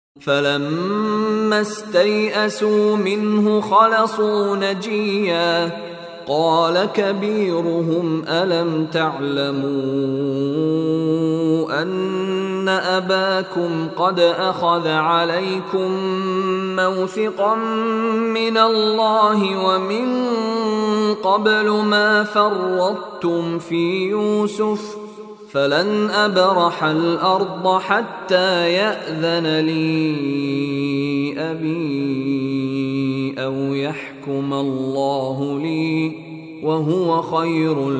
فلما استيئسوا منه خلصوا نجيا قال كبيرهم ألم تعلموا أن أباكم قد أخذ عليكم موثقا من الله ومن قبل ما فرطتم في يوسف فلن أبرح الأرض حتى يأذن لي أبي أو يحكم الله لي وهو خير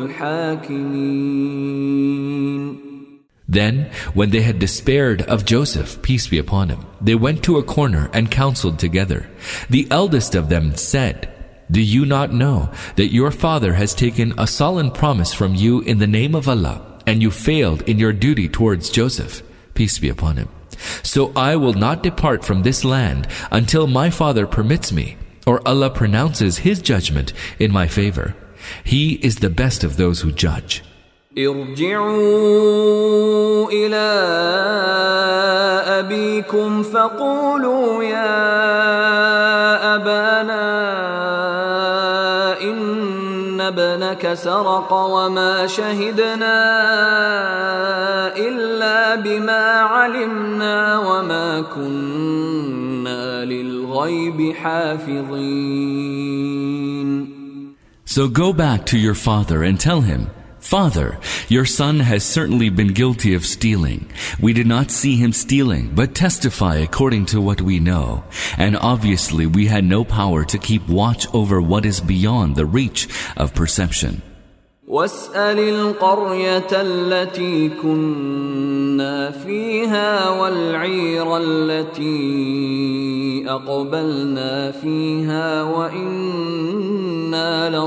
الحاكمين. Then, when they had despaired of Joseph, peace be upon him, they went to a corner and counseled together. The eldest of them said, "Do you not know that your father has taken a solemn promise from you in the name of Allah, and you failed in your duty towards Joseph, peace be upon him? So I will not depart from this land until my father permits me, or Allah pronounces his judgment in my favor. He is the best of those who judge." ارجعوا إلى أبيكم فقولوا يا أبانا إن ابنك سرق وما شهدنا إلا بما علمنا وما كنا للغيب حافظين. So go back to your father and tell him, "Father, your son has certainly been guilty of stealing. We did not see him stealing, but testify according to what we know. And obviously we had no power to keep watch over what is beyond the reach of perception." واسأل القرية التي كنا فيها والعير التي أقبلنا فيها وإنا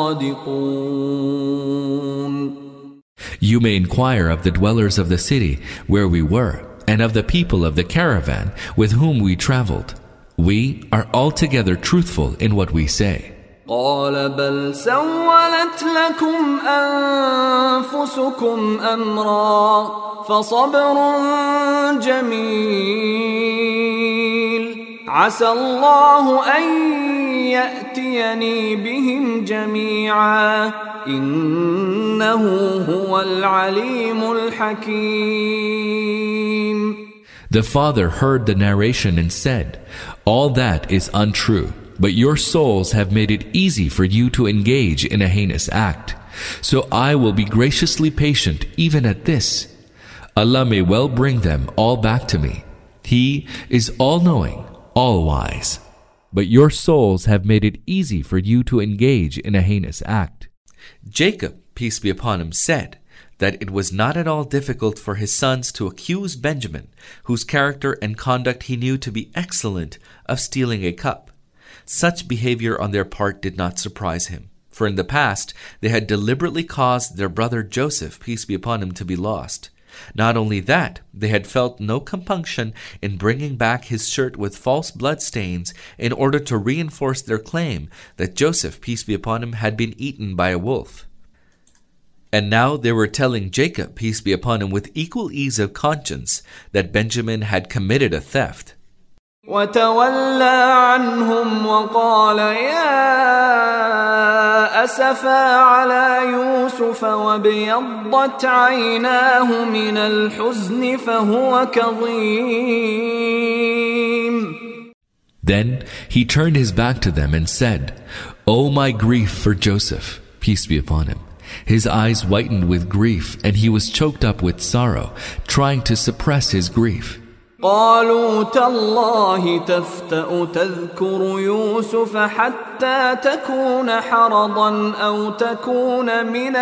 لصادقون. You may inquire of the dwellers of the city where we were, and of the people of the caravan with whom we traveled. We are altogether truthful in what we say. قال بل سولت لكم أنفسكم أمرا فصبر جميل عسى الله أن يأتيني بهم جميعا إنه هو العليم الحكيم. The father heard the narration and said, "All that is untrue. But your souls have made it easy for you to engage in a heinous act. So I will be graciously patient even at this. Allah may well bring them all back to me. He is all-knowing, all-wise. But your souls have made it easy for you to engage in a heinous act." Jacob, peace be upon him, said that it was not at all difficult for his sons to accuse Benjamin, whose character and conduct he knew to be excellent, of stealing a cup. Such behavior on their part did not surprise him, for in the past they had deliberately caused their brother Joseph, peace be upon him, to be lost. Not only that, they had felt no compunction in bringing back his shirt with false blood stains in order to reinforce their claim that Joseph, peace be upon him, had been eaten by a wolf. And now they were telling Jacob, peace be upon him, with equal ease of conscience that Benjamin had committed a theft. وتولى عنهم وقال يا أسفا على يوسف وابيضت عيناه من الحزن فهو كظيم. Then he turned his back to them and said, "O my grief for Joseph, peace be upon him. His eyes whitened with grief and he was choked up with sorrow, trying to suppress his grief." قالوا تالله تفتأ تذكر يوسف حتى تكون حرضا أو تكون من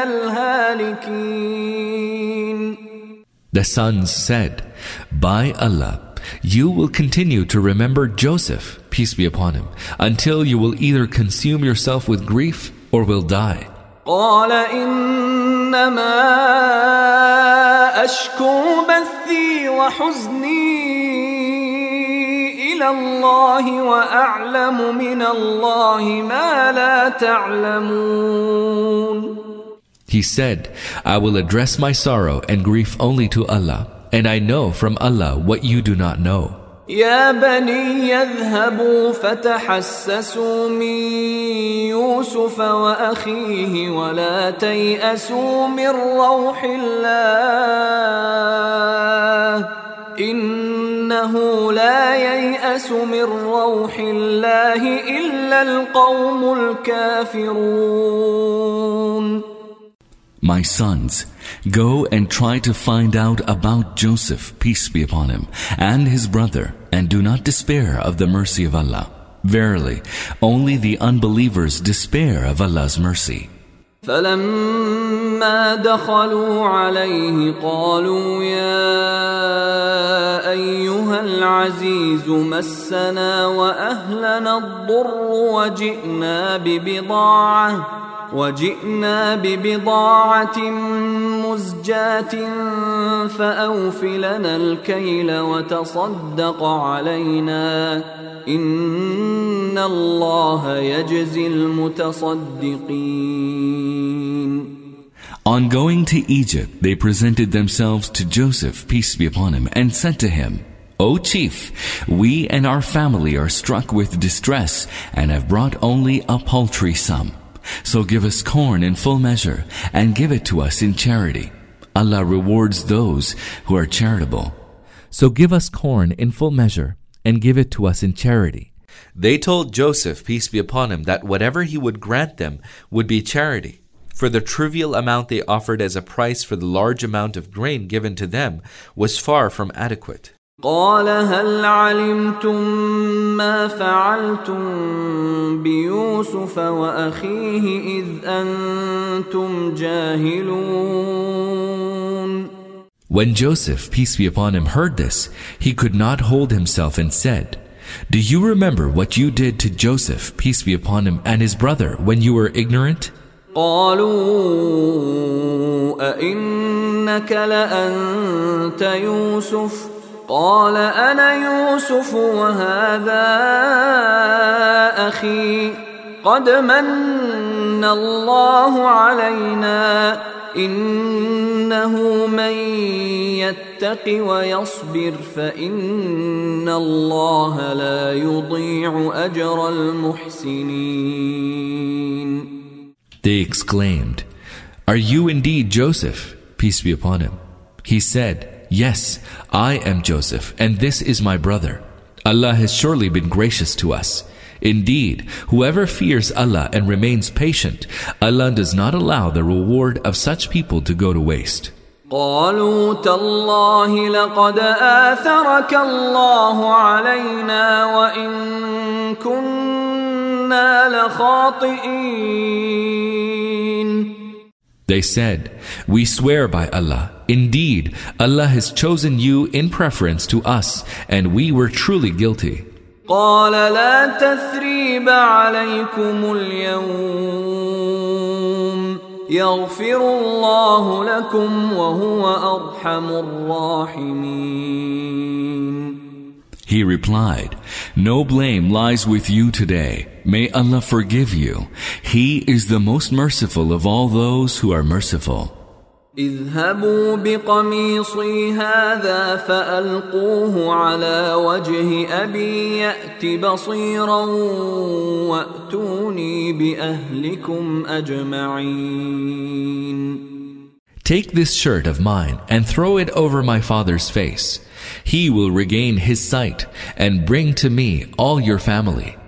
الهالكين. The sons said, "By Allah, you will continue to remember Joseph, peace be upon him, until you will either consume yourself with grief or will die." قال إنما أشكو بثي وحزني إلى الله وأعلم من الله ما لا تعلمون. He said, "I will address my sorrow and grief only to Allah, and I know from Allah what you do not know." يا بني يذهبوا فتحسسوا من يوسف وأخيه ولا تيأسوا من روح الله إنه لا ييأس من روح الله إلا القوم الكافرون. My sons, go and try to find out about Joseph, peace be upon him, and his brother, and do not despair of the mercy of Allah. Verily, only the unbelievers despair of Allah's mercy. فلما دخلوا عليه قالوا يا أيها العزيز مسنا وأهلنا الضر وجئنا ببضاعة مزجاة فأوف لنا الكيل وتصدق علينا إن الله يجزي المتصدقين. On going to Egypt, they presented themselves to Joseph, peace be upon him, and said to him, O chief, we and our family are struck with distress and have brought only a paltry sum. So give us corn in full measure and give it to us in charity. Allah rewards those who are charitable. So give us corn in full measure and give it to us in charity. They told Joseph, peace be upon him, that whatever he would grant them would be charity. For the trivial amount they offered as a price for the large amount of grain given to them was far from adequate. قال هل علمتم ما فعلتم بيوسف وأخيه إذ أنتم جاهلون. When Joseph, peace be upon him, heard this, he could not hold himself and said, Do you remember what you did to Joseph, peace be upon him, and his brother when you were ignorant? قالوا أئنك لأنت يوسف قال أنا يوسف وهذا أخي قد من الله علينا إنه من يتق ويصبر فإن الله لا يضيع أجر المحسنين. They exclaimed, Are you indeed Joseph, peace be upon him? He said, Yes, I am Joseph, and this is my brother. Allah has surely been gracious to us. Indeed, whoever fears Allah and remains patient, Allah does not allow the reward of such people to go to waste. قالوا تالله لقد آثرك الله علينا وإن كنا لخاطئين. They said, We swear by Allah, indeed, Allah has chosen you in preference to us, and we were truly guilty. قال لا تثريب عليكم اليوم يغفر الله لكم وهو أرحم الراحمين. He replied, No blame lies with you today. May Allah forgive you. He is the most merciful of all those who are merciful. اذهبوا بقميصي هذا فألقوه على وجه أبي يأت بصيرا وأتوني بأهلكم أجمعين. Take this shirt of mine and throw it over my father's face. He will regain his sight and bring to me all your family.